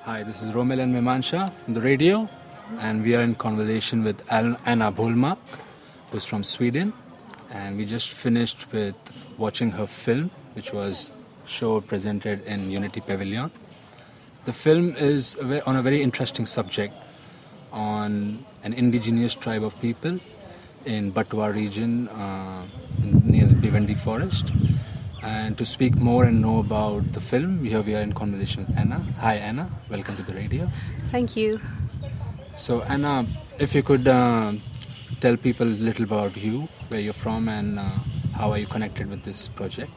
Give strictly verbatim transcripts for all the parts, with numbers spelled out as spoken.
Hi, this is Romel and Memansha from the radio, and we are in conversation with Al- Anna Bolmark, who's from Sweden, and we just finished with watching her film, which was show presented in Unity Pavilion. The film is a ve- on a very interesting subject on an indigenous tribe of people in Batwa region uh, near the Bhiwandi forest. And to speak more and know about the film, here we are in conversation with Anna. Hi Anna, welcome to the radio. Thank you. So Anna, if you could uh, tell people a little about you, where you're from, and uh, how are you connected with this project?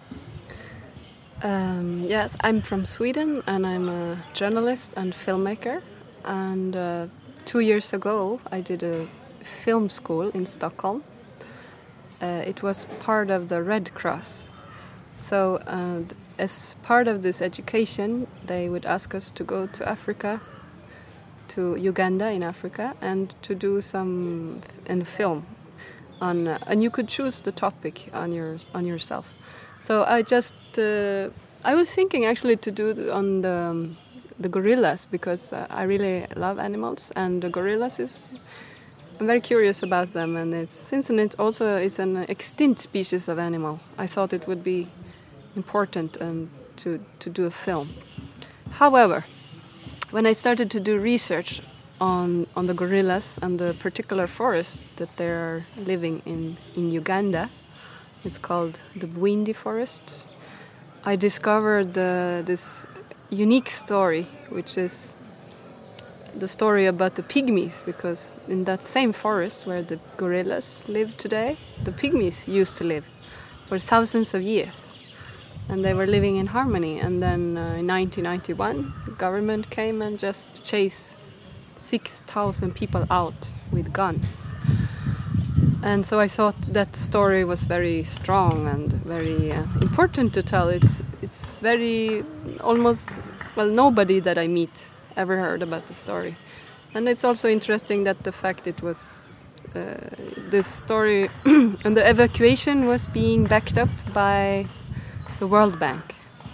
Um, yes, I'm from Sweden and I'm a journalist and filmmaker. And uh, two years ago, I did a film school in Stockholm. Uh, it was part of the Red Cross. So, uh, as part of this education, they would ask us to go to Africa, to Uganda in Africa, and to do some in film. On, uh, and you could choose the topic on your on yourself. So I just uh, I was thinking actually to do the, on the um, the gorillas because uh, I really love animals, and the gorillas is I'm very curious about them, and it's since it's also it's an extinct species of animal. I thought it would be important and to to do a film. However, when I started to do research on on the gorillas and the particular forest that they are living in in Uganda, it's called the Bwindi forest. I discovered uh, this unique story, which is the story about the pygmies, because in that same forest where the gorillas live today, the pygmies used to live for thousands of years. And they were living in harmony. And then uh, in nineteen ninety-one, the government came and just chased six thousand people out with guns. And so I thought that story was very strong and very uh, important to tell. It's it's very almost, well, nobody that I meet ever heard about the story. And it's also interesting that the fact it was uh, this story and the evacuation was being backed up by the World Bank.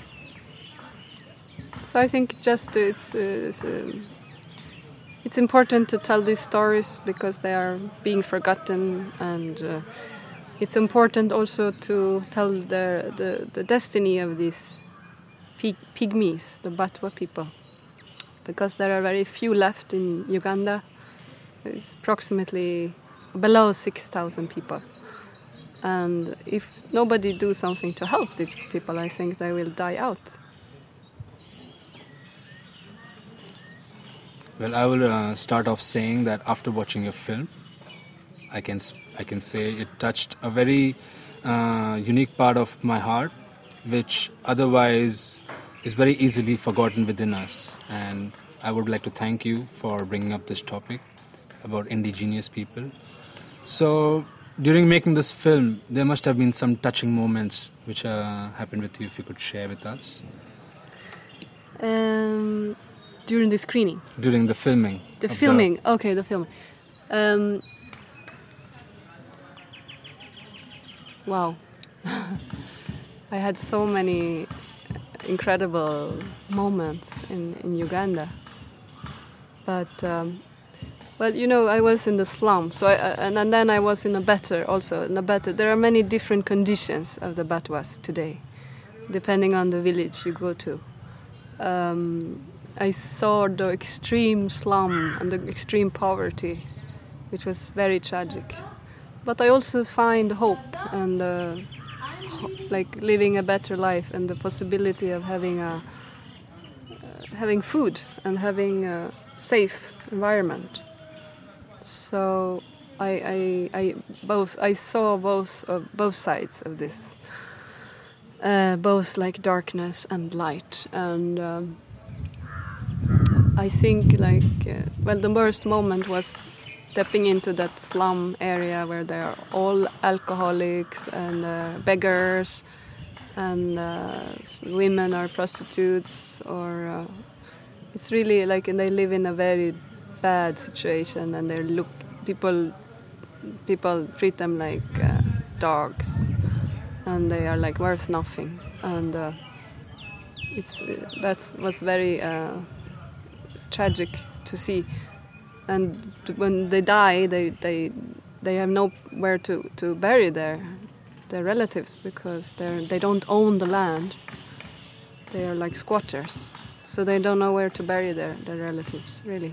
So I think just it's uh, it's, um, it's important to tell these stories because they are being forgotten, and uh, it's important also to tell the the, the destiny of these pig, pygmies, the Batwa people, because there are very few left in Uganda. It's approximately below six thousand people. And if nobody do something to help these people, I think they will die out. Well, I will uh, start off saying that after watching your film, I can I can say it touched a very uh, unique part of my heart, which otherwise is very easily forgotten within us. And I would like to thank you for bringing up this topic about indigenous people. So, during making this film, there must have been some touching moments which uh, happened with you, if you could share with us. Um, during the screening? During the filming. The filming, the okay, the filming. Um, wow. I had so many incredible moments in, in Uganda. But... Um, Well, you know, I was in the slum, so I, and, and then I was in a better also. In a better, there are many different conditions of the Batwas today, depending on the village you go to. Um, I saw the extreme slum and the extreme poverty, which was very tragic. But I also find hope and uh, ho- like living a better life and the possibility of having a uh, having food and having a safe environment. So I, I, I both I saw both uh, both sides of this, uh, both like darkness and light, and um, I think like uh, well the worst moment was stepping into that slum area where there are all alcoholics and uh, beggars, and uh, women are prostitutes, or uh, it's really like and they live in a very bad situation, and they look people people treat them like uh, dogs, and they are like worth nothing, and uh, it's that was very uh, tragic to see. And when they die, they they they have nowhere to, to bury their their relatives because they they don't own the land. They are like squatters, so they don't know where to bury their, their relatives, really.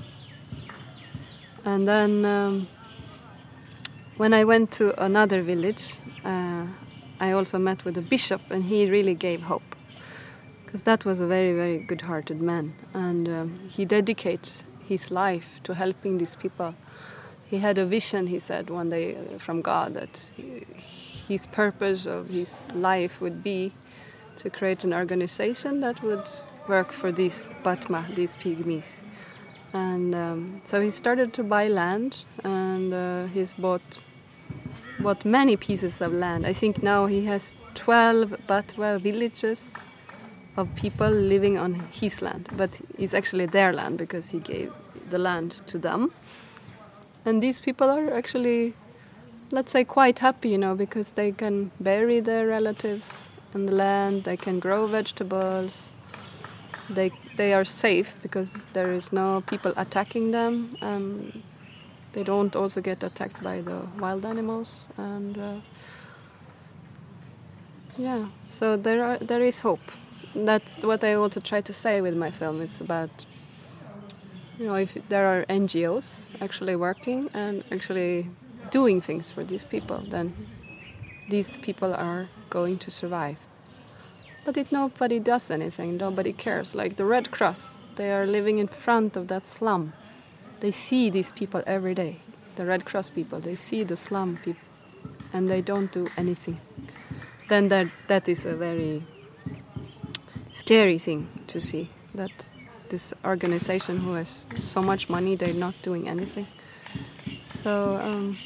And then um, when I went to another village, uh, I also met with a bishop, and he really gave hope. Because that was a very, very good-hearted man. And um, he dedicated his life to helping these people. He had a vision, he said, one day uh, from God, that he, his purpose of his life would be to create an organization that would work for these Batma, these pygmies. And um, so he started to buy land, and uh, he's bought, bought many pieces of land. I think now he has twelve Batwa villages of people living on his land, but it's actually their land because he gave the land to them. And these people are actually, let's say, quite happy, you know, because they can bury their relatives in the land, they can grow vegetables, they they are safe because there is no people attacking them, and they don't also get attacked by the wild animals. And uh, yeah, so there are there is hope. That's what I also try to say with my film. It's about, you know, if there are N G Os actually working and actually doing things for these people, then these people are going to survive. But if nobody does anything, nobody cares. Like the Red Cross, they are living in front of that slum. They see these people every day. The Red Cross people, they see the slum people, and they don't do anything. Then that that is a very scary thing to see, that this organization who has so much money, they're not doing anything. So, um,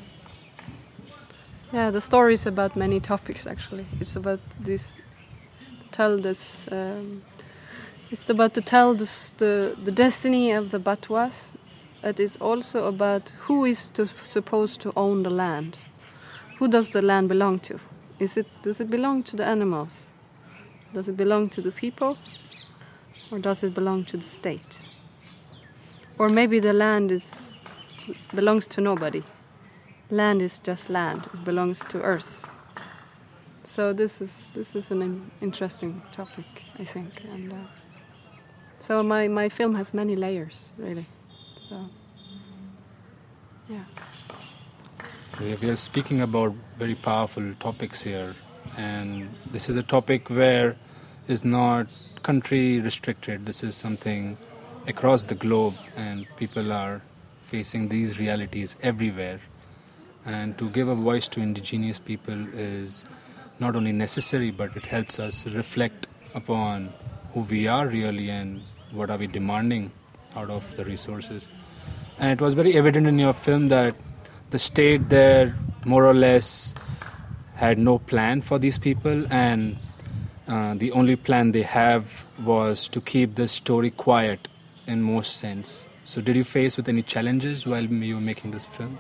yeah, the story is about many topics, actually. It's about this, tell this, um, it's about to tell this, the, the destiny of the Batwas. It is also about who is to, supposed to own the land. Who does the land belong to? Is it, does it belong to the animals? Does it belong to the people, or does it belong to the state? Or maybe the land is belongs to nobody. Land is just land. It belongs to Earth. So this is this is an interesting topic, I think. And uh, so my my film has many layers, really. So yeah. We are speaking about very powerful topics here, and this is a topic where is not country restricted. This is something across the globe, and people are facing these realities everywhere. And to give a voice to indigenous people is not only necessary, but it helps us reflect upon who we are really and what are we demanding out of the resources. And it was very evident in your film that the state there more or less had no plan for these people, and uh, the only plan they have was to keep the story quiet in most sense. So did you face with any challenges while you were making this film?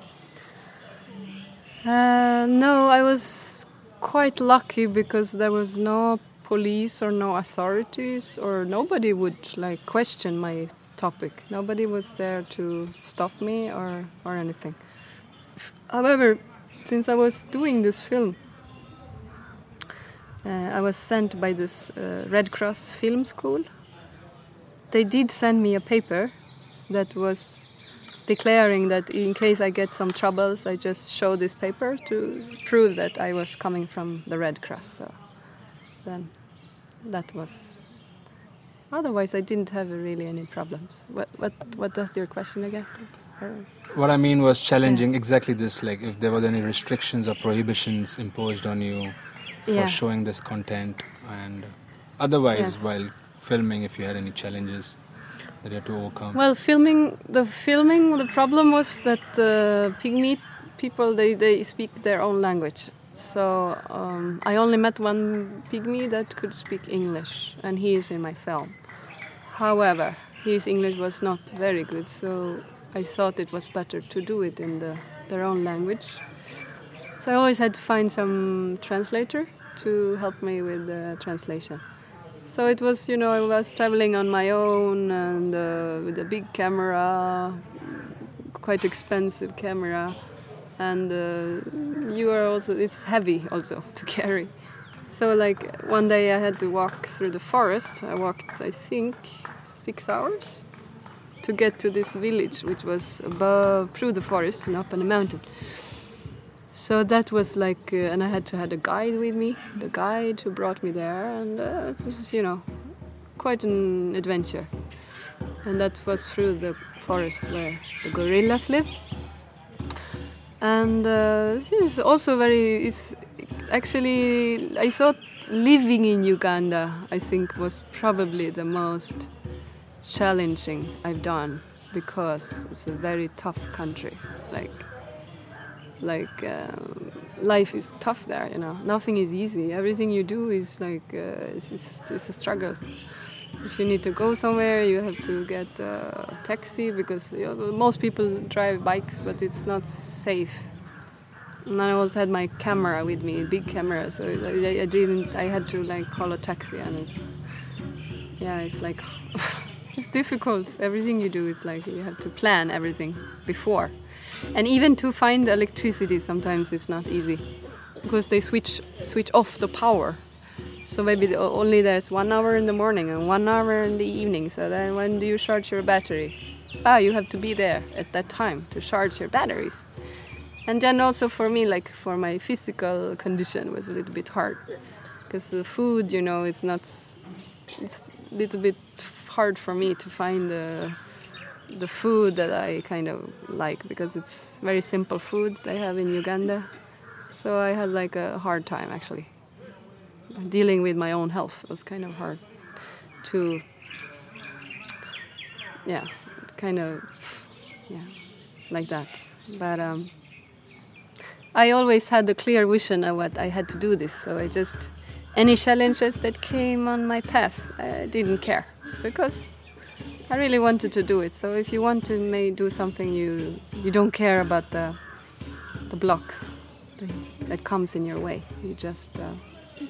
Uh, no, I was quite lucky because there was no police or no authorities, or nobody would like question my topic. Nobody was there to stop me or, or anything. However, since I was doing this film, uh, I was sent by this uh, Red Cross film school. They did send me a paper that was declaring that in case I get some troubles, I just show this paper to prove that I was coming from the Red Cross. So then that was... Otherwise, I didn't have really any problems. What what what does your question again? Or... What I mean was challenging yeah. exactly this, like if there were any restrictions or prohibitions imposed on you for yeah. showing this content, and otherwise yes. while filming, if you had any challenges that you had to overcome. Well, filming, the filming, the problem was that the uh, Pygmy people, they, they speak their own language. So um, I only met one Pygmy that could speak English, and he is in my film. However, his English was not very good, so I thought it was better to do it in the, their own language. So I always had to find some translator to help me with the translation. So it was, you know, I was traveling on my own, and uh, big camera, quite expensive camera, and uh, you are also, it's heavy also to carry. So like one day I had to walk through the forest. I walked, I think, six hours to get to this village, which was above, through the forest and up on the mountain. So that was like, uh, and I had to have a guide with me, the guide who brought me there, and uh, it was, you know, quite an adventure. And that was through the forest where the gorillas live. And uh, it's also very, it's actually, I thought living in Uganda, I think, was probably the most challenging I've done, because it's a very tough country. Like, like um, life is tough there, you know. Nothing is easy. Everything you do is like, uh, it's, it's, it's a struggle. If you need to go somewhere, you have to get a taxi, because you know, most people drive bikes, but it's not safe. And I also had my camera with me, a big camera, so I, I didn't. I had to like call a taxi, and it's yeah, it's like it's difficult. Everything you do is like you have to plan everything before, and even to find electricity sometimes it's not easy, because they switch switch off the power. So maybe the, only there's one hour in the morning and one hour in the evening. So then when do you charge your battery? Ah, you have to be there at that time to charge your batteries. And then also for me, like for my physical condition, was a little bit hard, because the food, you know, it's not. It's a little bit hard for me to find the the food that I kind of like, because it's very simple food they have in Uganda. So I had like a hard time actually. Dealing with my own health was kind of hard to, yeah, kind of, yeah, like that. But um, I always had the clear vision of what I had to do this. So I just, any challenges that came on my path, I didn't care, because I really wanted to do it. So if you want to may do something, you you don't care about the the blocks that comes in your way. You just. Uh,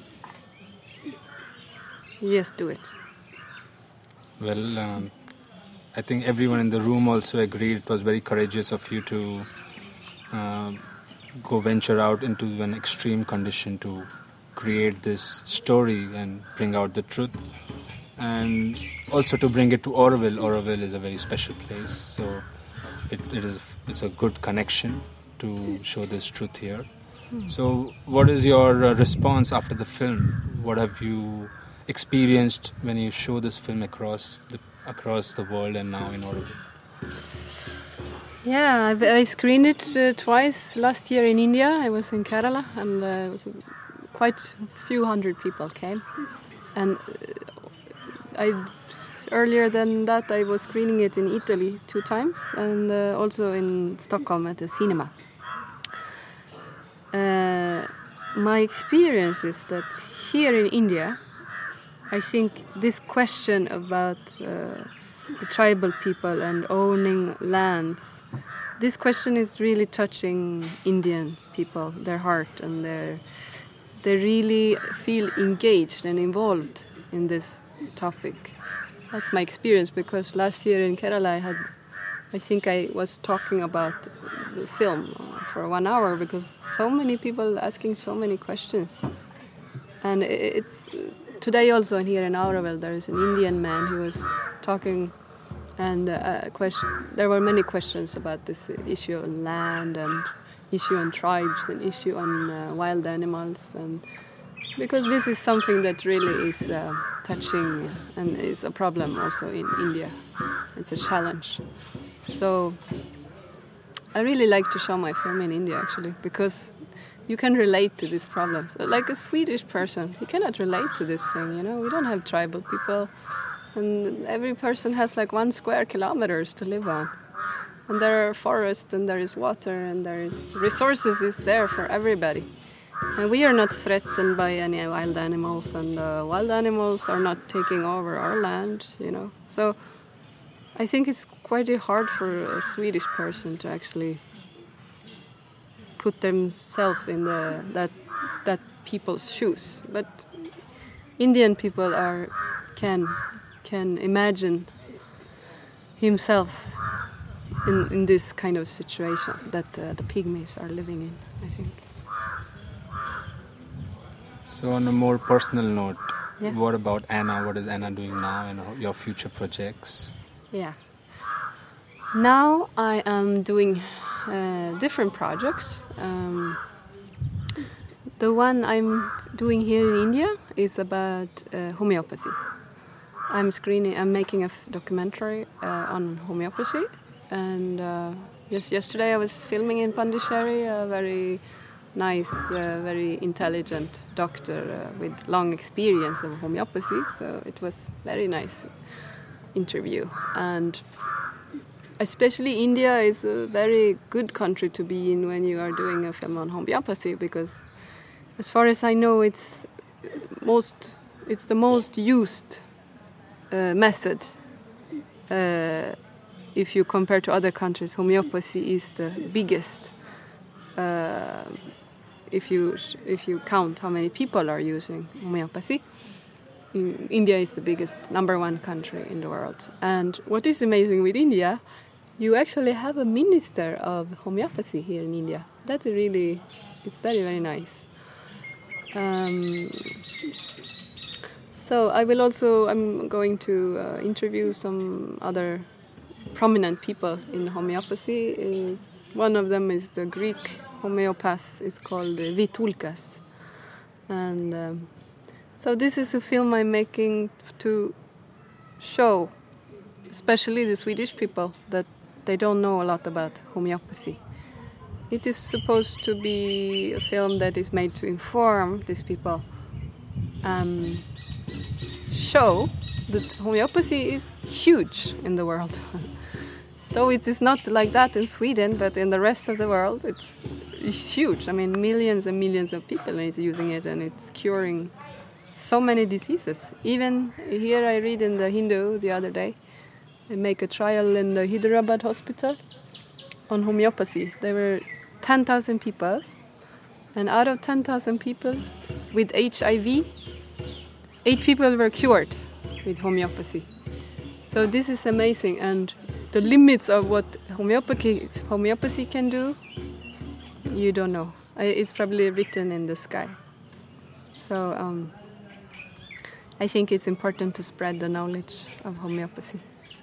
Yes, do it. Well, um, I think everyone in the room also agreed it was very courageous of you to uh, go venture out into an extreme condition to create this story and bring out the truth. And also to bring it to Auroville. Auroville is a very special place, so it, it is it's a good connection to show this truth here. Mm. So what is your uh, response after the film? What have you experienced when you show this film across the across the world and now in Auroville? Yeah, I, I screened it uh, twice last year in India. I was in Kerala, and uh, it was quite a few hundred people came. And uh, I earlier than that I was screening it in Italy two times, and uh, also in Stockholm at the cinema. Uh, my experience is that here in India, I think this question about uh, the tribal people and owning lands, this question is really touching Indian people, their heart, and their, they really feel engaged and involved in this topic. That's my experience, because last year in Kerala I had, I think I was talking about the film for one hour, because so many people asking so many questions. And it's today also here in Auroville there is an Indian man who was talking, and uh, question, there were many questions about this issue on land and issue on tribes and issue on uh, wild animals, and because this is something that really is uh, touching and is a problem also in India. It's a challenge. So I really like to show my film in India actually, because you can relate to these problems. Like a Swedish person, you cannot relate to this thing, you know. We don't have tribal people, and every person has like one square kilometers to live on. And there are forests, and there is water, and there is resources is there for everybody. And we are not threatened by any wild animals, and the wild animals are not taking over our land, you know. So I think it's quite hard for a Swedish person to actually put themselves in the that that people's shoes, but Indian people are can can imagine himself in, in this kind of situation that uh, the pygmies are living in, I think. So on a more personal note, Yeah. what about Anna? What is Anna doing now and your future projects? Yeah. Now I am doing uh, different projects. Um, the one I'm doing here in India is about uh, homeopathy. I'm screening. I'm making a f- documentary uh, on homeopathy, and uh, just yesterday I was filming in Pondicherry, a very nice, uh, very intelligent doctor uh, with long experience of homeopathy. So it was very nice interview, and especially India is a very good country to be in when you are doing a film on homeopathy, because as far as I know, it's most it's the most used uh, method. Uh, if you compare to other countries, homeopathy is the biggest. Uh, if you if you count how many people are using homeopathy, in India is the biggest, number one country in the world. And what is amazing with India, you actually have a minister of homeopathy here in India. That's a really, it's very very nice. Um, so I will also, I'm going to uh, interview some other prominent people in homeopathy. Is one of them is the Greek homeopath, is called uh, Vitulkas. And um, so this is a film I'm making to show, especially the Swedish people, that they don't know a lot about homeopathy. It is supposed to be a film that is made to inform these people and show that homeopathy is huge in the world. Though it is not like that in Sweden, but in the rest of the world it's, it's huge. I mean, millions and millions of people is using it, and it's curing so many diseases. Even here I read in the Hindu the other day, they make a trial in the Hyderabad hospital on homeopathy. There were ten thousand people, and out of ten thousand people with H I V, eight people were cured with homeopathy. So this is amazing, and the limits of what homeopathy, homeopathy can do, you don't know. It's probably written in the sky. So um, I think it's important to spread the knowledge of homeopathy.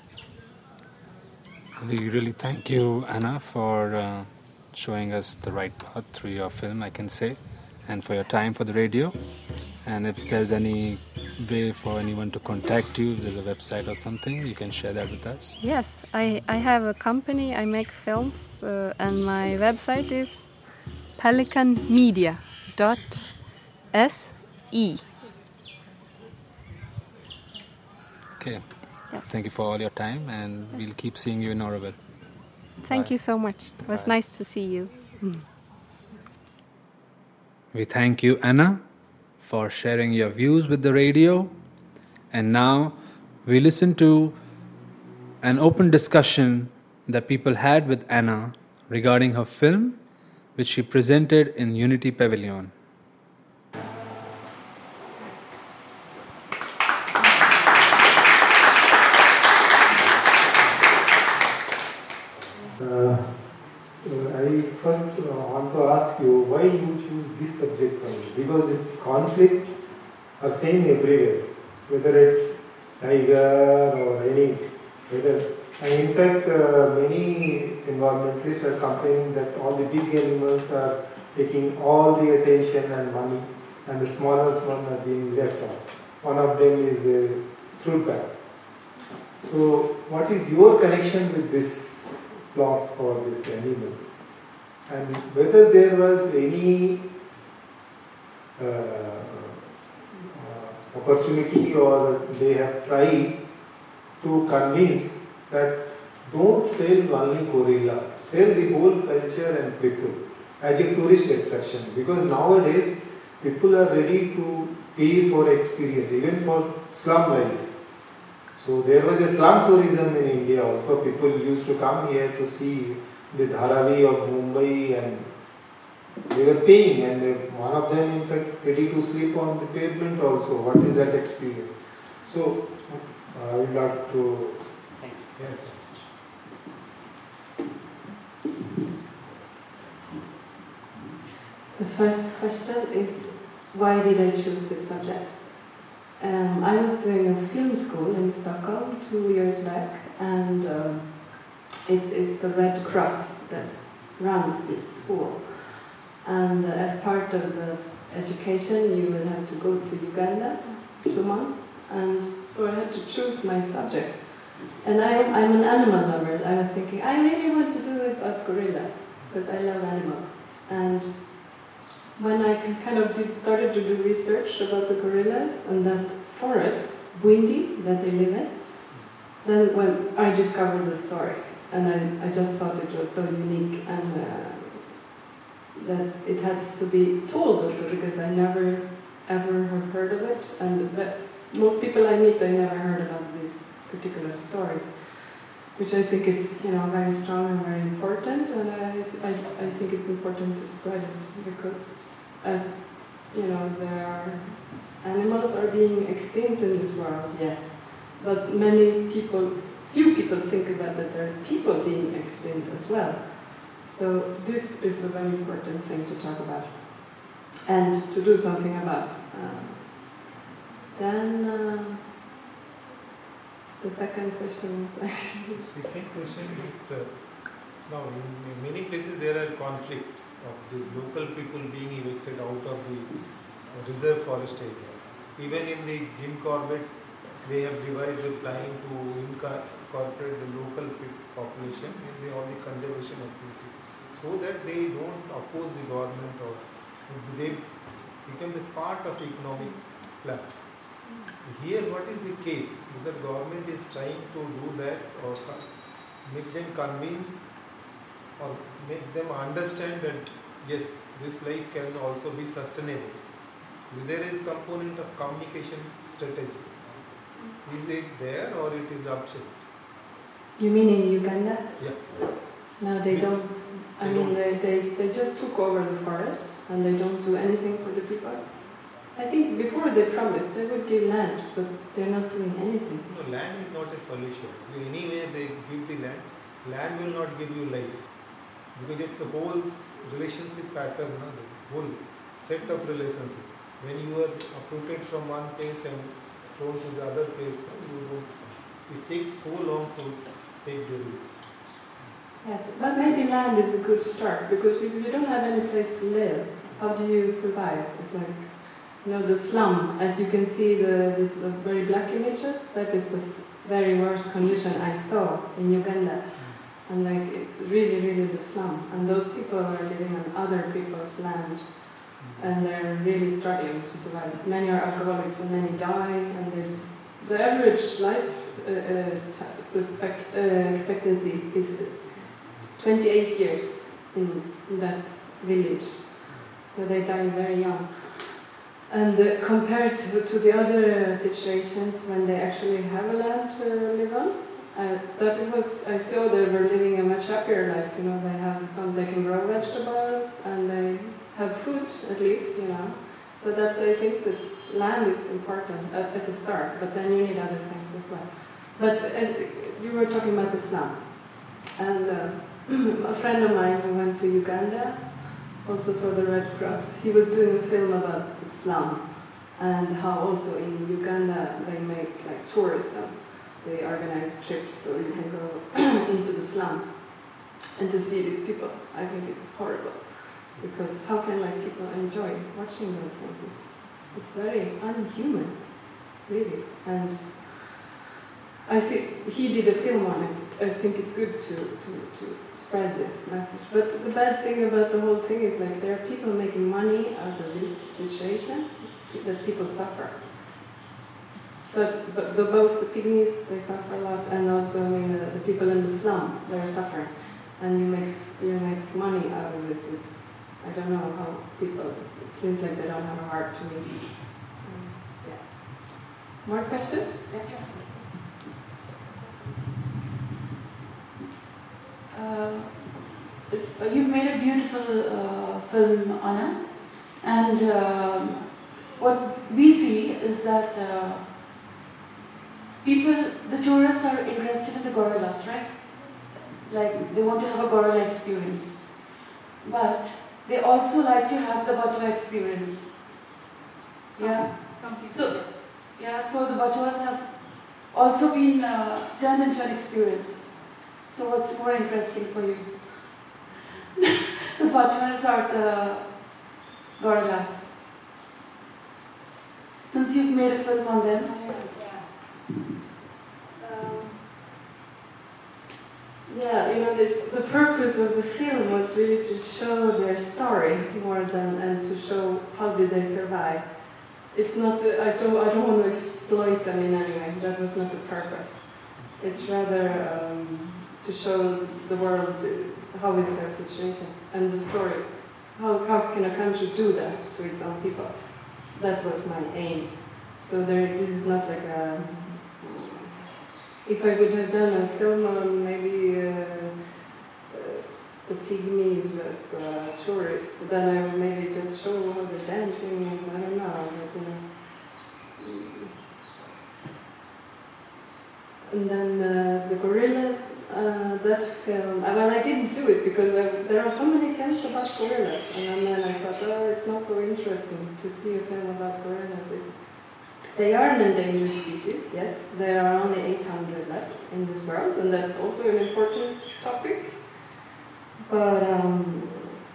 We really thank you, Anna, for uh, showing us the right path through your film, I can say, and for your time for the radio. And if there's any way for anyone to contact you, if there's a website or something, you can share that with us. Yes, I, I have a company, I make films, uh, and my website is pelican media dot s e. Okay. Yes. Thank you for all your time, and we'll keep seeing you in Oroville. Thank Bye. you so much. It was Bye. nice to see you. Mm. We thank you, Anna, for sharing your views with the radio. And now we listen to an open discussion that people had with Anna regarding her film, which she presented in Unity Pavilion. Uh, I first uh, want to ask you why you choose this subject for me, because this conflict are same everywhere, whether it's tiger or any, whether, and in fact uh, many environmentalists are complaining that all the big animals are taking all the attention and money, and the smaller ones are being left out. One of them is the fruit bat. So what is your connection with this plot for this animal, and whether there was any uh, uh, opportunity or they have tried to convince that don't sell only gorilla, sell the whole culture and people as a tourist attraction, because nowadays people are ready to pay for experience, even for slum life. So there was a slum tourism in India also. People used to come here to see the Dharavi of Mumbai, and they were paying, and they, one of them in fact ready to sleep on the pavement also. What is that experience? So uh, I would like to... Yeah. The first question is, why did I choose this subject? Um, I was doing a film school in Stockholm two years back, and um, it's, it's the Red Cross that runs this school. And uh, as part of the education, you will have to go to Uganda two months, and so I had to choose my subject. And I, I'm an animal lover. I was thinking, I really want to do it about gorillas, because I love animals. And when I kind of did, started to do research about the gorillas and that forest, Bwindi, that they live in, then when I discovered the story, and I, I just thought it was so unique, and uh, that it has to be told also, because I never ever have heard of it, and uh, most people I meet, I never heard about this particular story, which I think is, you know, very strong and very important, and I, I, I think it's important to spread it, because as, you know, there are, animals are being extinct in this world, yes, but many people, few people think about that there's people being extinct as well. So this is a very important thing to talk about and to do something about. Um, then uh, the second question is actually... Second question is, uh, now in many places there are conflict of the local people being evicted out of the reserve forest area. Even in the Jim Corbett, they have devised a plan to incorporate the local population in the, all the conservation activities, so that they don't oppose the government or they become the part of economic plan. Here what is the case? The government is trying to do that or make them convince or make them understand that yes, this life can also be sustainable. There is component of communication strategy. Is it there or it is absent? You mean in Uganda? Yeah. No, they don't. I They mean, don't. they, they, they just took over the forest and they don't do anything for the people. I think before they promised they would give land, but they're not doing anything. No, land is not a solution. Anyway, they give the land. Land will not give you life, because it's a whole relationship pattern, no? The whole set of relationship. When you are uprooted from one place and thrown to the other place, no, you don't, it takes so long to take the roots. Yes, but maybe land is a good start, because if you don't have any place to live, how do you survive? It's like, you know, the slum, as you can see, the, the, the very black images, that is the very worst condition I saw in Uganda. And like, it's really, really the slum. And those people are living on other people's land. And they're really struggling to survive. Many are alcoholics and many die. And they, the average life uh, uh, suspect, uh, expectancy is twenty-eight years in, in that village. So they die very young. And uh, compared to, to the other situations when they actually have a land to live on, uh, that it was, I saw they were living a much happier life. You know, they have some, they can grow vegetables and they have food at least, you know. So that's, I think that land is important uh, as a start, but then you need other things as well. But uh, you were talking about the slum. And uh, a friend of mine who went to Uganda, also for the Red Cross, he was doing a film about the slum and how also in Uganda they make like tourism. They organize trips so you can go into the slum and to see these people. I think it's horrible, because how can like people enjoy watching those things? It's, it's very unhuman, really. And I think he did a film on it. I think it's good to, to, to spread this message. But the bad thing about the whole thing is like there are people making money out of this situation that people suffer. So, but the, both the pygmies, they suffer a lot, and also I mean the, the people in the slum, they're suffering. And you make you make money out of this. It's, I don't know how people, it seems like they don't have a heart to me. Um, yeah. More questions? Yeah. Uh, it's, uh, you've made a beautiful uh, film, Anna, and um, what we see is that uh, people, the tourists are interested in the gorillas, right? Like, they want to have a gorilla experience. But they also like to have the Batwa experience. Some, Yeah. Some people. So, yeah, so the Batwas have also been uh, turned into an experience. So what's more interesting for you? The Batwas or the gorillas? Since you've made a film on them. Um, yeah, you know, the, the purpose of the film was really to show their story more than and to show how did they survive. It's not. uh, I don't. I don't want to exploit them in any way. That was not the purpose. It's rather um, to show the world uh, how is their situation and the story. How how can a country do that to its own people? That was my aim. So there. This is not like a. If I would have done a film on maybe uh, uh, the pygmies as uh, tourists, then I would maybe just show how they're dancing and I don't know, but, you know. And then uh, the gorillas, uh, that film, uh, well I didn't do it because there, there are so many films about gorillas, and then I thought, oh, it's not so interesting to see a film about gorillas. It's, They are an endangered species, yes. There are only eight hundred left in this world, and that's also an important topic. But, um,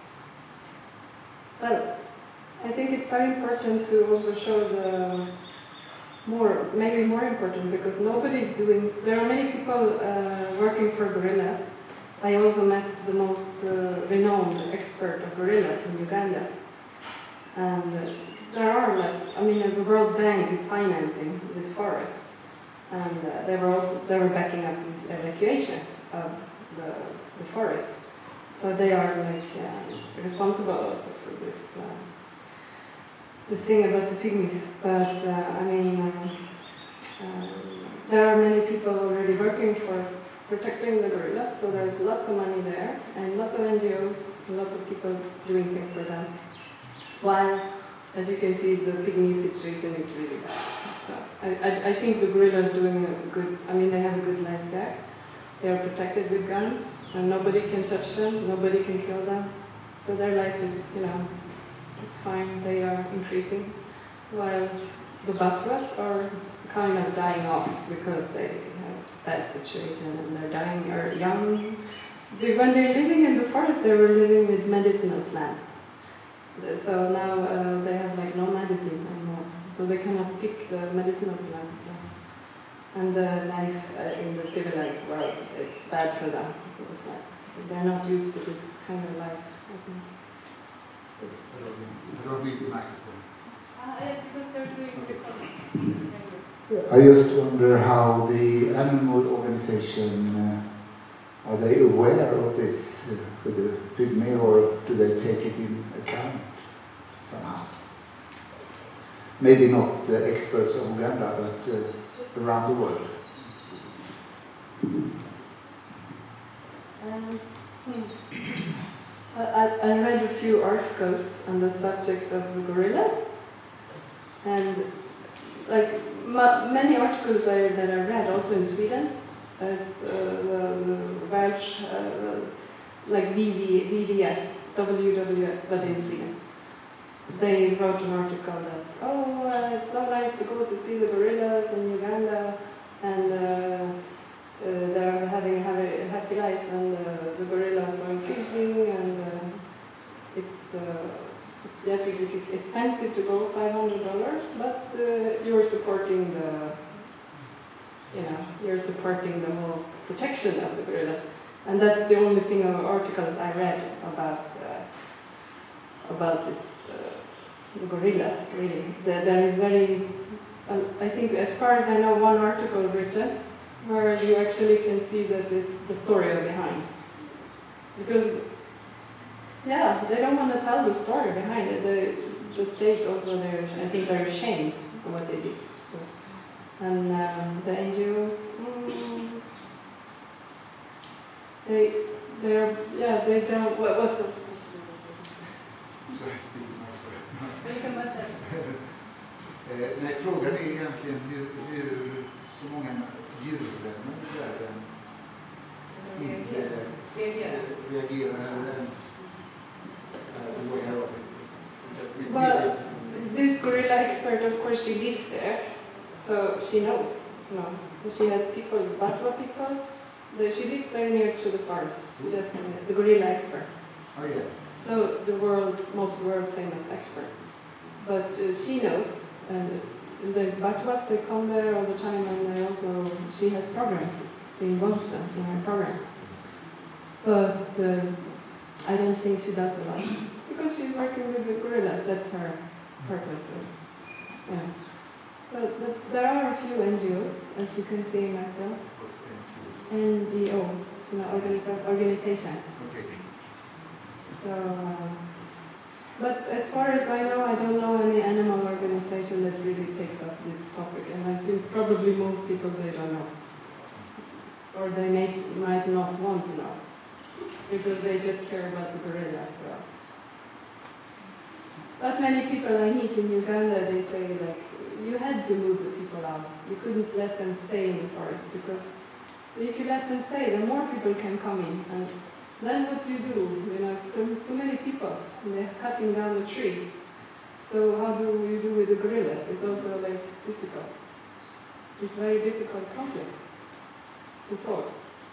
well, I think it's very important to also show the more, maybe more important, because nobody's doing, there are many people uh, working for gorillas. I also met the most uh, renowned expert of gorillas in Uganda. And uh, there are less, I mean, uh, the World Bank is financing this forest. And uh, they were also, they were backing up this evacuation of the, the forest. So they are like uh, responsible also for this, uh, the thing about the pygmies. But uh, I mean, um, um, there are many people already working for protecting the gorillas, so there's lots of money there, and lots of N G Os, and lots of people doing things for them. While, as you can see, the pygmy situation is really bad. So I, I, I think the gorillas are doing a good, I mean, they have a good life there. They are protected with guns, and nobody can touch them, nobody can kill them. So their life is, you know, it's fine, they are increasing. While the Batwas are kind of dying off because they have a bad situation and they're dying, or young. When they're living in the forest, they were living with medicinal plants. So now uh, they have like no medicine anymore. So they cannot pick the medicinal plants. And the life uh, in the civilized world, it's bad for them. It's like, they're not used to this kind of life, I think. Ah, yes, because they're doing the I just wonder how the animal organization, uh, are they aware of this uh, with the pygmy, or do they take it in account somehow? Maybe not uh, experts of Uganda, but uh, around the world. Um, hmm. I, I read a few articles on the subject of the gorillas, and like ma many articles I, that I read also in Sweden, as uh, the, the Welsh, uh, like V V F, W W F, but in Sweden. They wrote an article that, oh, uh, it's so nice to go to see the gorillas in Uganda, and uh, uh, they're having a happy, happy life, and uh, the gorillas are increasing, and uh, it's, uh, it's, yeah, it's expensive to go, five hundred dollars, but uh, you're supporting the, you know, you're supporting the whole protection of the gorillas. And that's the only thing of articles I read about, uh, about this. Uh, the gorillas, really. There, there is very, uh, I think, as far as I know, one article written where you actually can see that it's the story behind. Because, yeah, they don't want to tell the story behind it. The, the state also, they're, I think they're ashamed of what they did. So, and um, the N G Os, mm, they, they're, yeah, they don't, what, what was the question? Eh, nej, frågan är egentligen hur, hur så många djurvänner i världen inte reagerar eller ens expert, of course, she lives there, so she knows. You know, she has people, Batwa people. The, she lives very near to the forest, just uh, the gorilla expert. Oh yeah. So the world's most world famous expert. But uh, she knows, and the Batwas, they come there all the time, and they also, she has programs. She involves them in her program. But uh, I don't think she does a lot, because she's working with the gorillas, that's her purpose. So, yeah. So the, there are a few N G Os, as you can see in my film. N G O, it's an organiza organizations. Okay. So, uh, but as far as I know, I don't know any animal organization that really takes up this topic, and I think probably most people, they don't know. Or they may, might not want to know, because they just care about the gorillas. So. But many people I meet in Uganda, they say, like, you had to move the people out. You couldn't let them stay in the forest, because if you let them stay, then more people can come in. And then what do you do? You know, too, too many people, and they're cutting down the trees. So how do you do with the gorillas? It's also like difficult. It's very difficult conflict to solve.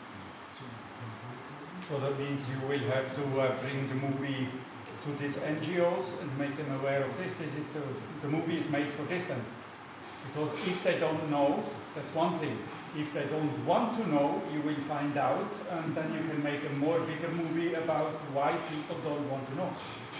So that means you will have to uh, bring the movie to these N G Os and make them aware of this. This is the, the movie is made for this then. Because if they don't know, that's one thing. If they don't want to know, you will find out, and then you can make a more bigger movie about why people don't want to know.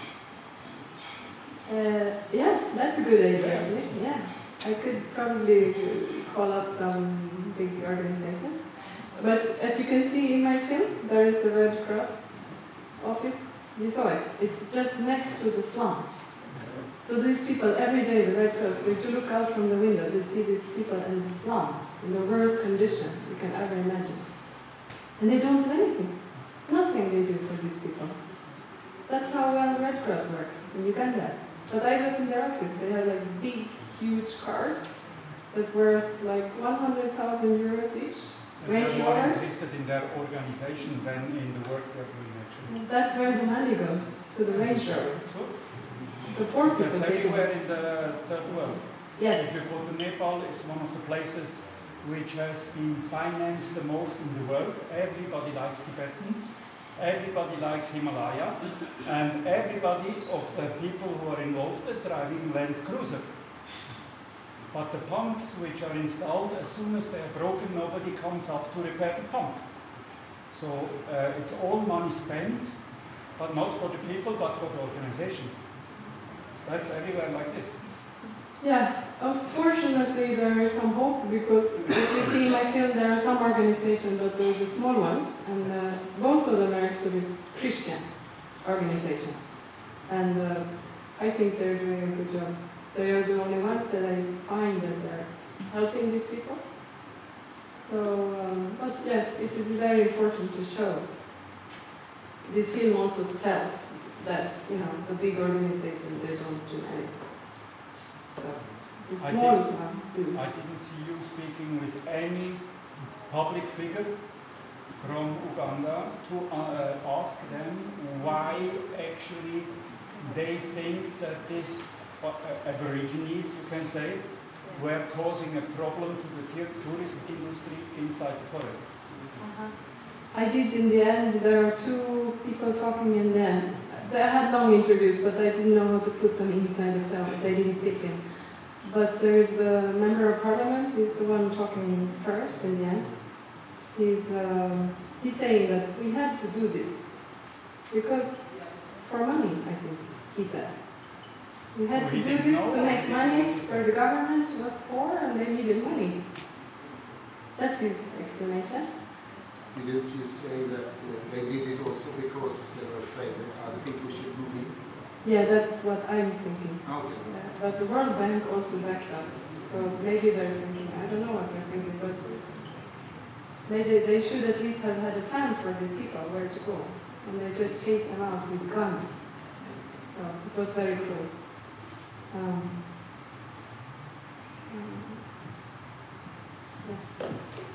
Uh, yes, that's a good idea, actually. Yeah, I could probably call up some big organizations. But as you can see in my film, there is the Red Cross office. You saw it. It's just next to the slum. So these people, every day, the Red Cross, they to look out from the window, they see these people in the slum, in the worst condition you can ever imagine. And they don't do anything. Nothing they do for these people. That's how well the Red Cross works in Uganda. But I was in their office. They have like big, huge cars that's worth like one hundred thousand euros each. And they're Range more Rovers. interested in their organization than in the work they're doing actually. That's where the money goes, to the Range Rover. So, The poor people, that's they do. everywhere in the third world. Yes. If you go to Nepal, it's one of the places which has been financed the most in the world. Everybody likes Tibetans, everybody likes Himalaya, and everybody of the people who are involved are driving Land Cruiser. But the pumps which are installed, as soon as they are broken, nobody comes up to repair the pump. So uh, it's all money spent, but not for the people, but for the organization. That's everywhere like this. Yeah, unfortunately there is some hope, because as you see in my film, there are some organizations, but they're the small ones, and uh, most of them are actually Christian organizations. And uh, I think they're doing a good job. They are the only ones that I find that are helping these people. So, um, but yes, it is very important to show. This film also tells that, you know, the big organizations, they don't do anything. So, the I small think- ones do. I didn't see you speaking with any public figure from Uganda to uh, ask them why actually they think that these uh, Aborigines, you can say, were causing a problem to the tour- tourist industry inside the forest. Uh-huh. I did in the end. There are two people talking in the end. They had long interviews, but I didn't know how to put them inside the film. They didn't fit in. But there is the member of parliament. He's the one talking first in the end. He's um, he's saying that we had to do this because for money, I think he said. We had So to he do didn't this to know, make or money, he where the government was poor and they needed money. That's his explanation. Didn't you say that uh, they did it also because they were afraid that other people should move in? Yeah, that's what I'm thinking. Okay. Yeah, but the World Bank also backed up. So maybe they're thinking, I don't know what they're thinking, but maybe they should at least have had a plan for these people, where to go. And they just chased them out with guns. So it was very cruel. Um, um, yes.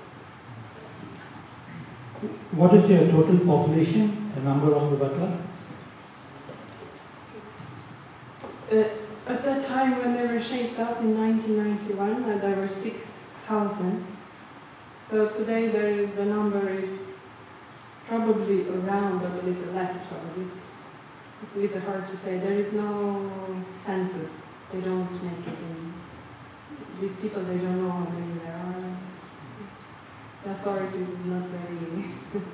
What is your total population, the number of the Batwa? Uh, at that time when they were chased out in nineteen ninety-one, and there were six thousand. So today there is, the number is probably around, but a little less probably. It's a little hard to say. There is no census. They don't make it in. These people, they don't know how many there are. The authorities is not very...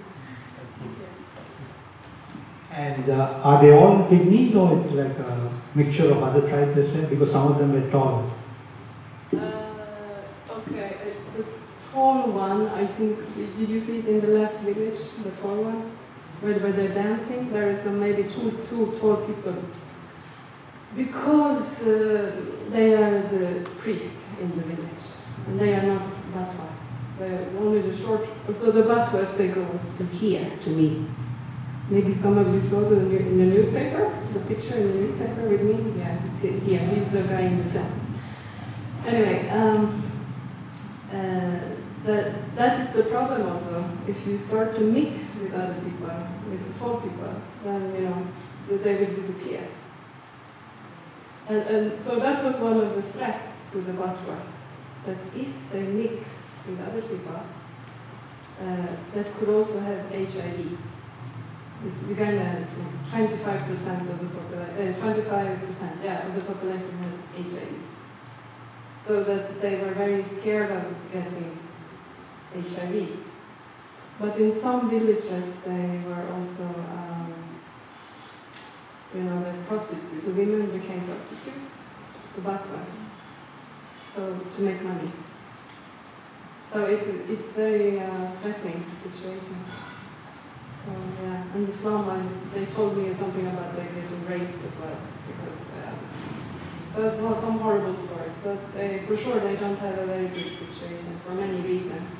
And uh, are they all pygmies, or it's like a mixture of other tribes as well? Because some of them were tall. Uh, okay, uh, the tall one, I think, did you see it in the last village, the tall one? Where, where they're dancing, there is uh, maybe two, two tall people. Because uh, they are the priests in the village, and they are not Batwas. They're only the short, so the Batwas, they go to here, to me. Maybe some of you saw the, in the newspaper, the picture in the newspaper with me. Yeah, it's here. He's the guy in the film. Anyway, um, uh, that, that is the problem also. If you start to mix with other people, with the tall people, then, you know, they will disappear. And, and so that was one of the threats to the Batwas, that if they mix with other people, uh, that could also have H I V. This Uganda has like twenty-five percent of the population, uh, twenty-five percent, yeah, of the population has H I V. So that they were very scared of getting H I V. But in some villages, they were also, um, you know, the prostitutes, the women became prostitutes, the Batwas, so to make money. So it's it's very uh, threatening situation. So yeah, and the slum ones, they told me something about they getting raped as well, because uh, so it's well, some horrible stories. So they, for sure, they don't have a very good situation for many reasons.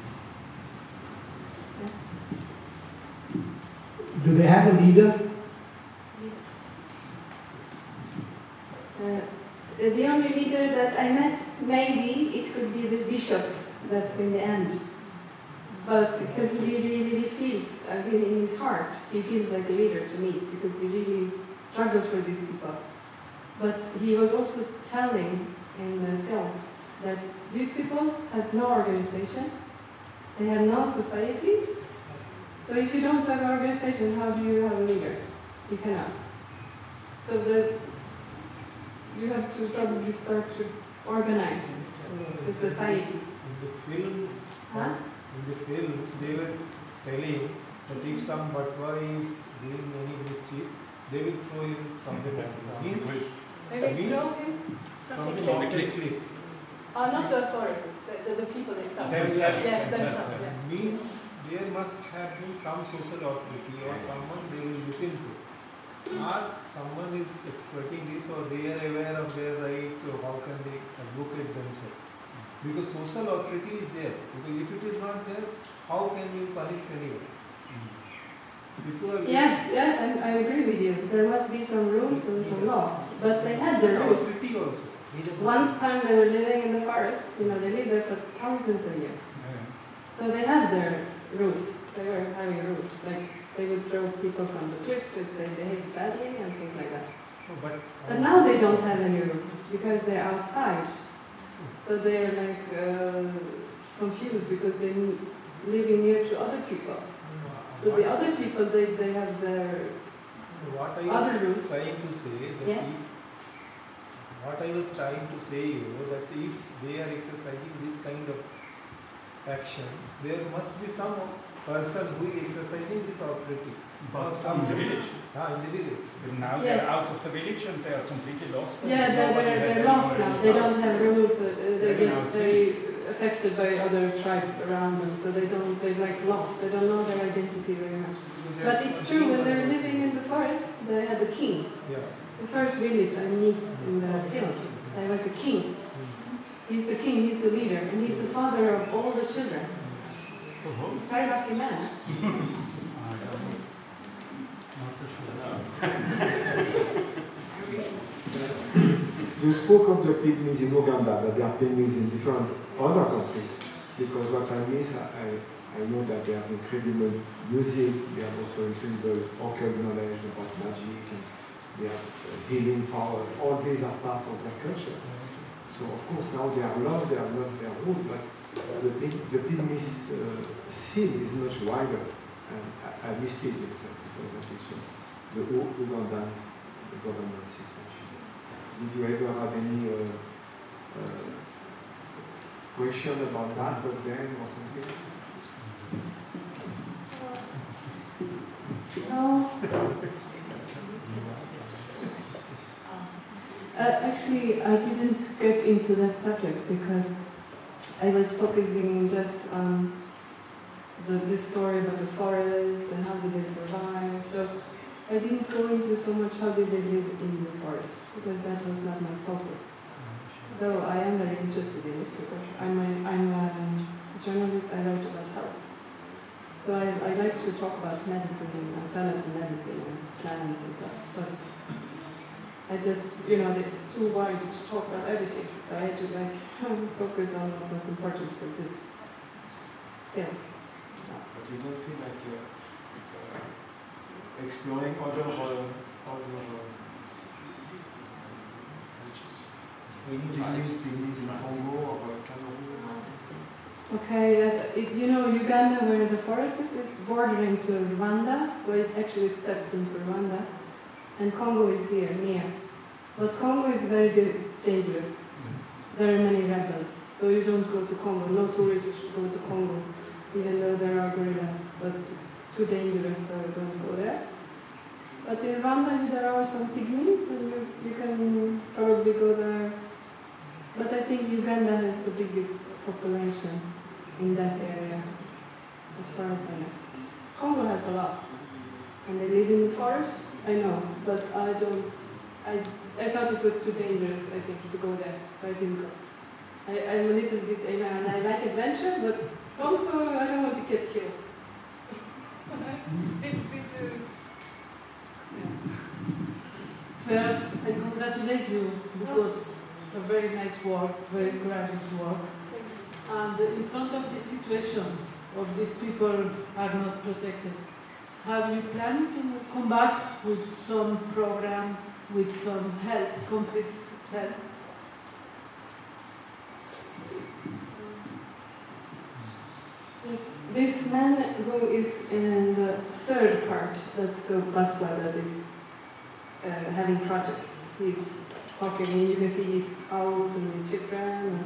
Yeah. Do they have a leader? Uh, the only leader that I met, maybe it could be the bishop. That's in the end. But because he really, really feels, I mean, in his heart, he feels like a leader to me, because he really struggled for these people. But he was also telling in the film that these people has no organization, they have no society. So if you don't have an organization, how do you have a leader? You cannot. So the, you have to probably start to organize the society. In the film, Huh? in the film, they were telling that if some Batwa is doing any mischief, they will throw him from the mountain. Means, Maybe means throw him from from the the mountain cliff. cliff. Uh, not the authorities, the, the, the people themselves. Themselves, Yes, themselves, themselves. yeah. Yeah. Means there must have been some social authority or someone they will listen to. Or someone is exploiting this, or they are aware of their right, or how can they advocate themselves. Because social authority is there. Because if it is not there, how can you punish anyone? People are Yes, yes, I, I agree with you. There must be some rules and some laws. But they had the rules. authority also. Once time they were living in the forest, you know, they lived there for thousands of years. So they had their rules. They were having rules. Like they would throw people from the cliff if they behaved badly and things like that. No, but, But now they don't have any rules because they're outside. So they're like uh, confused because they're living near to other people. So the other people, they, they have their what I was other rules. trying to say that Yeah. if what I was trying to say you know, that if they are exercising this kind of action, there must be some person who is exercising this authority. Or some in the village. Ah, in the village. But now Yes. they're out of the village and they are completely lost. and Yeah, they're, nobody they're, has they're any lost more now. They power. don't have rules. Uh, they They're get now very affected by other tribes around them. So they don't, they're like lost. They don't know their identity very much. Because they But are it's true, when they're continuing living in the forest, they had a king. Yeah. The first village I meet in the film, there was a king. He's the king, he's the leader, and he's the father of all the children. Very lucky man. You spoke of the pygmies in Uganda, but there are pygmies in different other countries. Because what I miss, I, I know that they have incredible music, they have also incredible occult knowledge about magic, and they have uh, healing powers. All these are part of their culture. So of course now they are lost, they have lost their root, but the, the pygmies uh, scene is much wider. And I, I missed it except because that is just the Ugandans, the government situation. Did you ever have any uh, uh, question about that back then or something? No. Uh, actually, I didn't get into that subject because I was focusing just on the, the story about the forest and how did they survive. So I didn't go into so much how did they live in the forest because that was not my focus. Though I am very interested in it because I'm a, I'm a journalist, I write about health. So I, I like to talk about medicine and alternative medicine and plants and stuff. But I just, you know, it's too wide to talk about everything. So I had to like focus on what was important for this film. But you don't feel like uh, uh, exploring other, uh, other uh, pygmies in Congo or Cameroon? Okay, yes, it, you know, Uganda, where the forest is, is bordering to Rwanda, so it actually stepped into Rwanda, and Congo is here, near. But Congo is very dangerous. There are many rebels, so you don't go to Congo. No tourists go to Congo, even though there are gorillas, but it's too dangerous, so you don't go there. But in Rwanda, there are some pygmies, and you, you can probably go there. But I think Uganda has the biggest population in that area, as far as I know. Congo has a lot, and they live in the forest, I know, but I don't, I, I thought it was too dangerous, I think, to go there, so I didn't go. I, I'm a little bit, and I like adventure, but also I don't want to get killed. Bit, bit, uh, yeah. First, I congratulate you because it's a very nice work, very courageous work. And in front of this situation of these people are not protected, have you planned to come back with some programs, with some help, concrete help? This man who is in the third part, that's the Batwa that is uh, having projects. He's talking, you can see his owls and his children. And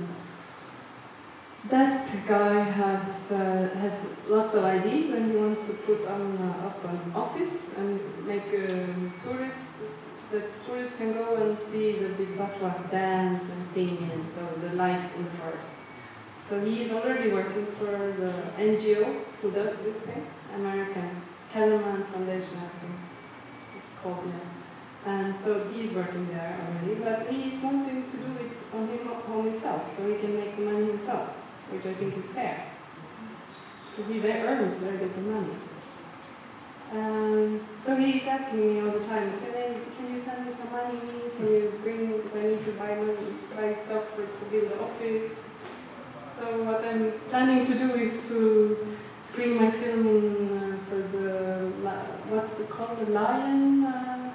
that guy has uh, has lots of ideas and he wants to put on uh, up an office and make a tourist, the tourists can go and see the big Batwas dance and sing, and so the life in the forest. So he is already working for the N G O who does this thing, American Kellerman Foundation, I think it's called now. And so he's working there already, but he's wanting to do it on, him, on himself, so he can make the money himself, which I think is fair, because he earns very little money. Um, so he's asking me all the time, can, I, can you send me some money? Can you bring, because I need to buy, money, buy stuff for, to build the office. So what I'm planning to do is to screen my film in uh, for the, what's it called, the Lion? Uh,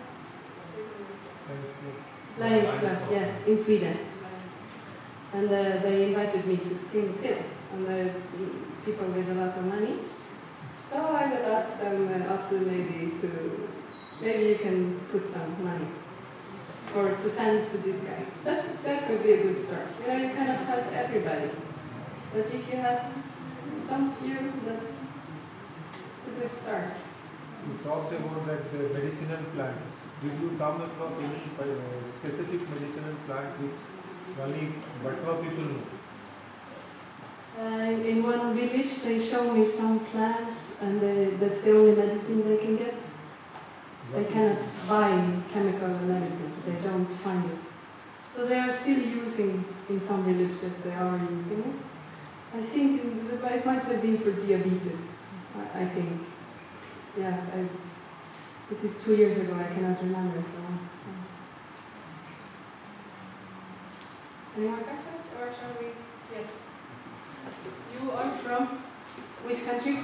Lions Club, yeah, in Sweden. And uh, they invited me to screen the film, and there's people with a lot of money. So I will ask them uh, up to maybe to, maybe you can put some money for to send to this guy. That's, that could be a good start. You know, you cannot help everybody. But if you have some few, that's it's a good start. You talked about that the medicinal plant. Did you come across any uh, specific medicinal plant which only Batwa people know? Uh, in one village, they show me some plants, and they, that's the only medicine they can get. They cannot buy chemical medicine; they don't find it. So they are still using, in some villages, they are using it. I think it might have been for diabetes, I think. Yes, I, it is two years ago, I cannot remember. So. Any more questions, or shall we? Yes. You are from which country?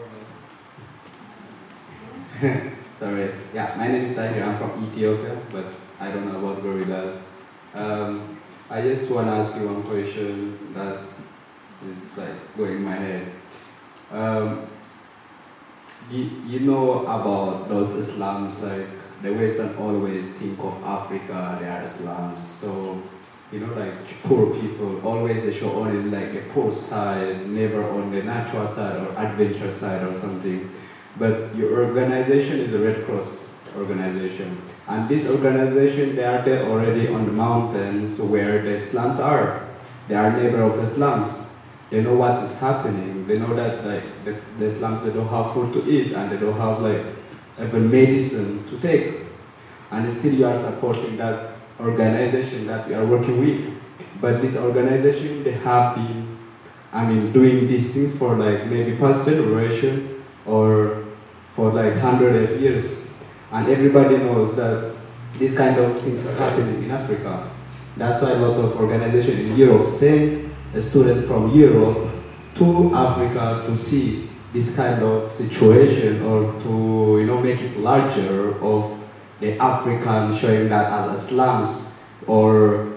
Sorry, yeah, my name is Tahir, I'm from Ethiopia, but I don't know about gorillas. Um, I just want to ask you one question that is like going in my head. Um, you, you know about those Islams, like the Western always think of Africa, they are Islams. So, you know, like poor people, always they show only like the poor side, never on the natural side or adventure side or something. But your organization is a Red Cross organization. And this organization, they are there already on the mountains where the slums are. They are neighbor of the slums. They know what is happening. They know that like the, the slums, they don't have food to eat and they don't have like even medicine to take. And still you are supporting that organization that we are working with. But this organization, they have been, I mean, doing these things for like maybe past generation or for like hundred of years. And everybody knows that this kind of things are happening in Africa. That's why a lot of organizations in Europe send a student from Europe to Africa to see this kind of situation or to, you know, make it larger of the African, showing that as a slums, or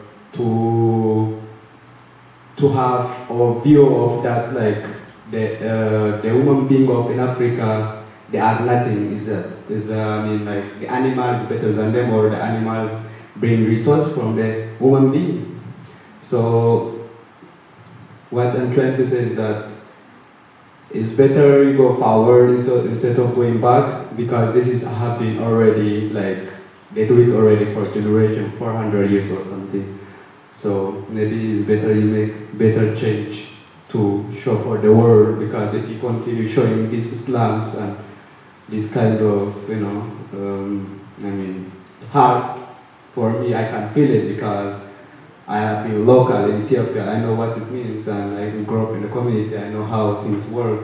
to to have a view of that like the uh, the human being of in Africa, they are nothing. Is a is a, I mean like the animal is better than them, or the animals bring resource from the human being. So what I'm trying to say is that it's better you go forward instead of going back, because this is happening already, like they do it already for generation, four hundred years or something. So maybe it's better you make better change to show for the world, because if you continue showing these slums and this kind of, you know, um, I mean, hard for me, I can feel it because I have been local in Ethiopia. I know what it means, and I grew up in the community. I know how things work.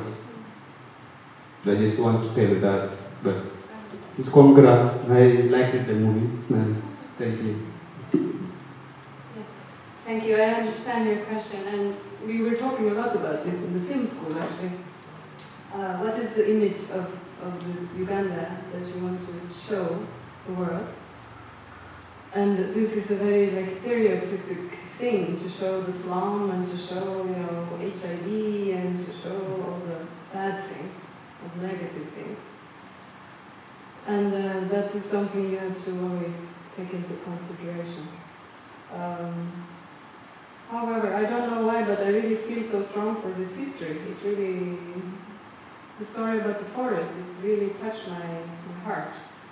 I just want to tell you that. But it's congrats. I liked the movie. It's nice. Thank you. Thank you. I understand your question, and we were talking a lot about this in the film school, actually. Uh, what is the image of, of the Uganda that you want to show the world? And this is a very like stereotypic thing, to show the slum and to show, you know, H I V and to show all the bad things, the negative things. And uh, that is something you have to always take into consideration. Um, however, I don't know why, but I really feel so strong for this history. It really, the story about the forest, it really touched my, my heart.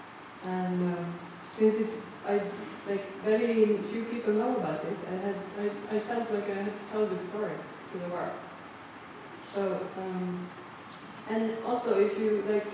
And uh, since it, I, like very few people know about this, I had, I, I felt like I had to tell this story to the world. So, um, and also if you like,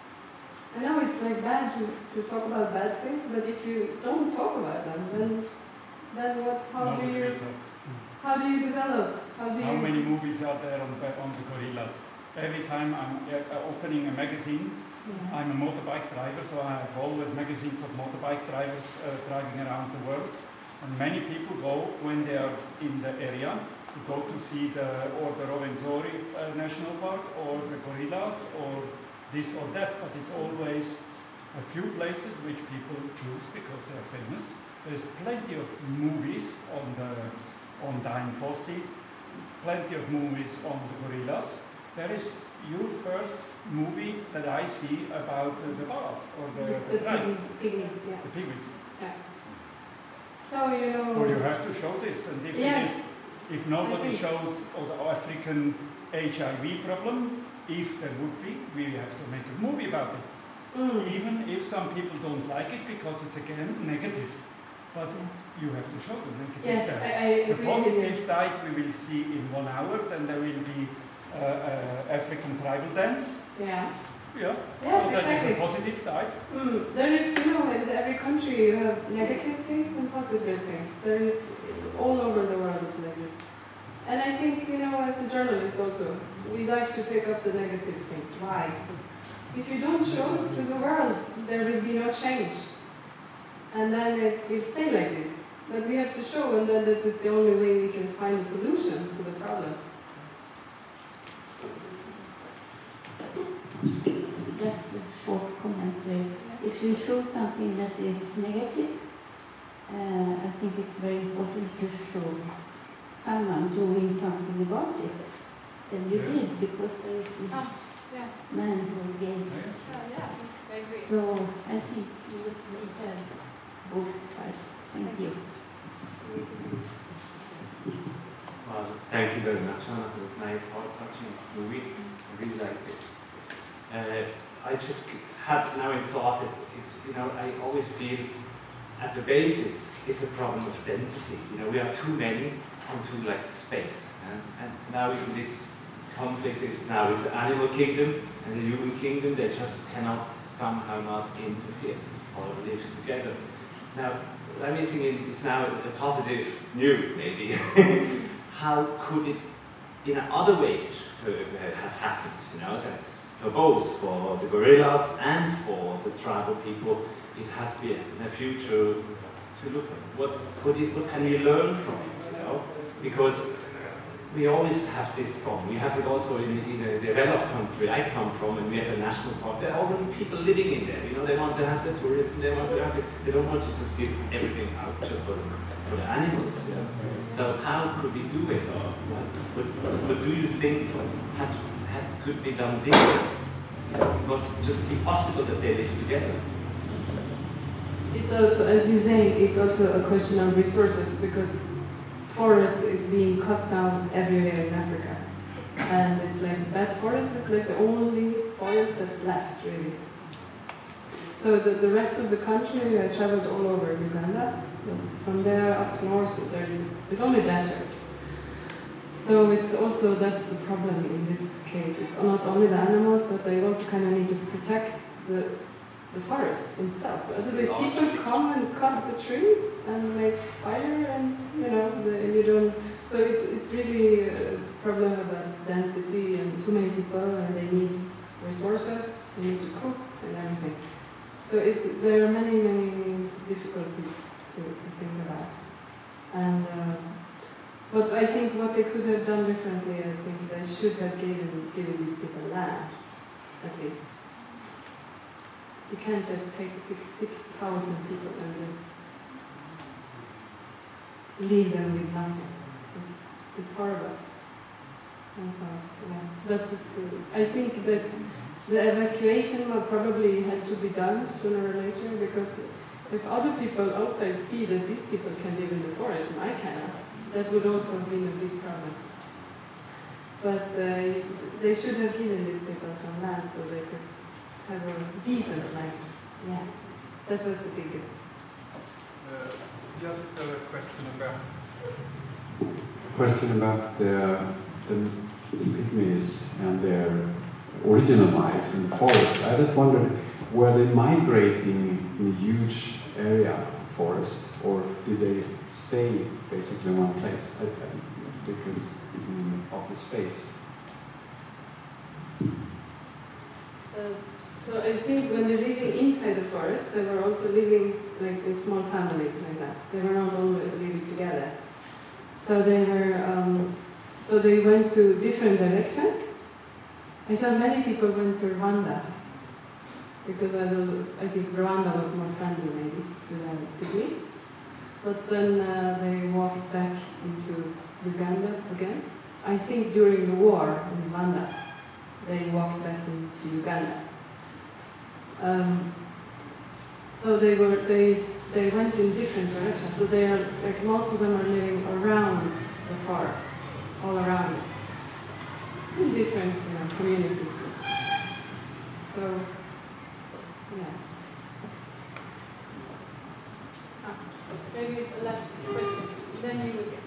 I know it's like bad to, to talk about bad things, but if you don't talk about them, then then what? How do you how do you develop? How do How you? many movies are there on the, on the gorillas? Every time I'm uh, opening a magazine, Yeah. I'm a motorbike driver, so I have always magazines of motorbike drivers uh, driving around the world. And many people go when they are in the area to go to see the or the Rwenzori uh, National Park or the gorillas or this or that, but it's always a few places which people choose because they are famous. There's plenty of movies on the on Dian Fossey, plenty of movies on the gorillas. There is your first movie that I see about uh, the bars or the, the, The tribe, pygmies, yeah. the pygmies. Yeah. So you know. So you have to show this, and if Yes. it is, if nobody I see. shows the African H I V problem, if there would be, we have to make a movie about it. Mm. Even if some people don't like it because it's again negative, but you have to show the negative Yes, side. I- I the agree with positive you. side we will see in one hour. Then there will be uh, uh, African tribal dance. Yeah. Yeah. Yes, so that is exactly. a positive side. Mm, there is, you know, in every country you have negative things and positive things. There is, it's all over the world it's like this. And I think, you know, as a journalist also, we like to take up the negative things. Why? If you don't show it to the world, there will be no change. And then it will stay like this. But we have to show, and then that is the only way we can find a solution to the problem. Just a short comment. uh, If you show something that is negative uh, I think it's very important to show someone doing something about it. Then you Yes. did, because there is this Ah, yeah. man who gave. Yeah, yeah, I agree. So I think you would need to have both sides. Thank you. Well, thank you very much, Anna, for this nice, heart-touching movie. I really liked it. Uh, I just had now in thought that it's, you know, I always feel at the basis it's a problem of density. You know, we are too many on too less space. And, and now in this conflict is now is the animal kingdom and the human kingdom. They just cannot somehow not interfere or live together. Now, let me think it's now a positive news maybe. How could it in other ways uh, have happened? You know, that for both, for the gorillas and for the tribal people, it has been a future to look at. What, what, is, what can we learn from it, you know? Because we always have this problem. We have it also in, in a developed country I come from, and we have a national park. There are already people living in there. You know, they want to have the tourism. They want to have it. They don't want to just give everything out just for the, for the animals. You know? So how could we do it, or what, what, what do you think had, had could be done different? It was just impossible that they live together. It's also, as you say, it's also a question of resources, because forest is being cut down everywhere in Africa. And it's like, that forest is like the only forest that's left, really. So the, the rest of the country, I traveled all over Uganda. From there up north, there's, it's only desert. So it's also, that's the problem in this case. It's not only the animals, but they also kind of need to protect the the forest itself. Otherwise, people come and cut the trees and make fire, and you know, the, you don't. So it's it's really a problem about density and too many people, and they need resources. They need to cook and everything. So it's, there are many many difficulties to to think about. And uh, but I think what they could have done differently, I think they should have given given these people land, at least. You can't just take six six thousand people and just leave them with nothing. It's, it's horrible. And so, yeah, that's just, uh, I think that the evacuation will probably had to be done sooner or later, because if other people outside see that these people can live in the forest and I cannot, that would also have been a big problem. But uh, they should have given these people some land so they could have a decent life. Yeah, that was the biggest. Uh, just a question about. Question about the, the pygmies and their original life in the forest. I just wondered, were they migrating in a huge area forest, or did they stay basically in one place I, I, because mm, of the space? Uh, so I think when they're living inside the forest, they were also living like in small families like that. They were not all living together. So they were, um, so they went to different directions. I saw many people went to Rwanda, because I, I think Rwanda was more friendly maybe to the Pygmies. But then uh, they walked back into Uganda again. I think during the war in Rwanda, they walked back into Uganda. Um, so they were they they went in different directions. So they are like most of them are living around the forest, all around it, in different you know communities. So yeah. Ah, maybe the last question. Then you would.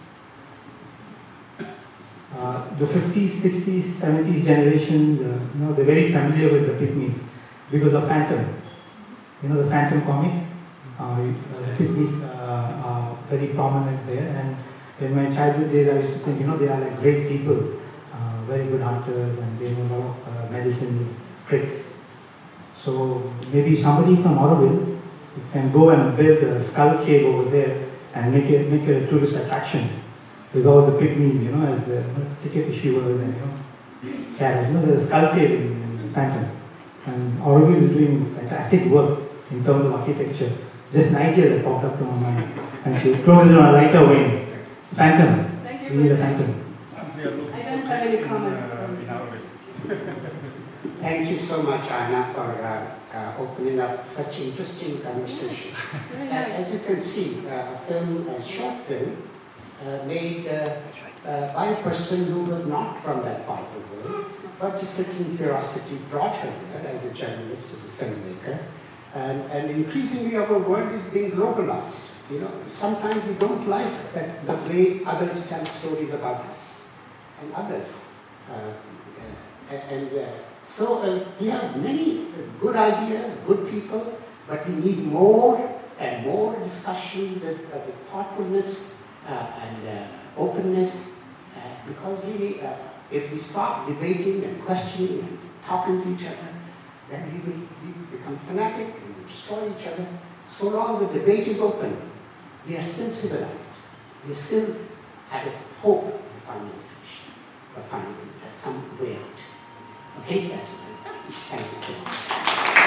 Uh, the fifties, sixties, seventies generation, uh, you know, they're very familiar with the Pygmies because of Phantom. You know, the Phantom comics, uh, uh, the Pygmies uh, are very prominent there. And in my childhood days, I used to think, you know, they are like great people, uh, very good hunters, and they know a lot of uh, medicines, tricks. So maybe somebody from Auroville can go and build a skull cave over there and make it, make it a tourist attraction. With all the Pygmies, you know, as the you know, ticket issuers and, you know, carriers. You know, there's a skull cave in Phantom. And Auroville is doing fantastic work in terms of architecture. Just an idea that popped up to my mind. Thank you. Close it on a lighter vein. Phantom. Thank you. We need a phantom. I don't have any comment. Thank you so much, Anna, for uh, uh, opening up such interesting conversation. Very Uh, nice. as you can see, uh, a film, a short film, uh, made uh, uh, by a person who was not from that part of the world, but a certain curiosity brought her there as a journalist, as a filmmaker. And, and increasingly our world is being globalized. You know, sometimes we don't like that the way others tell stories about us and others. Uh, uh, and uh, so uh, we have many good ideas, good people, but we need more and more discussions with, uh, with thoughtfulness uh, and uh, openness, uh, because really, uh, if we stop debating and questioning and talking to each other, then we will we become fanatic and we destroy each other. So long the debate is open, we are still civilized. We still have a hope for finding a solution, for finding some way out. Okay, that's it. Thank you so much.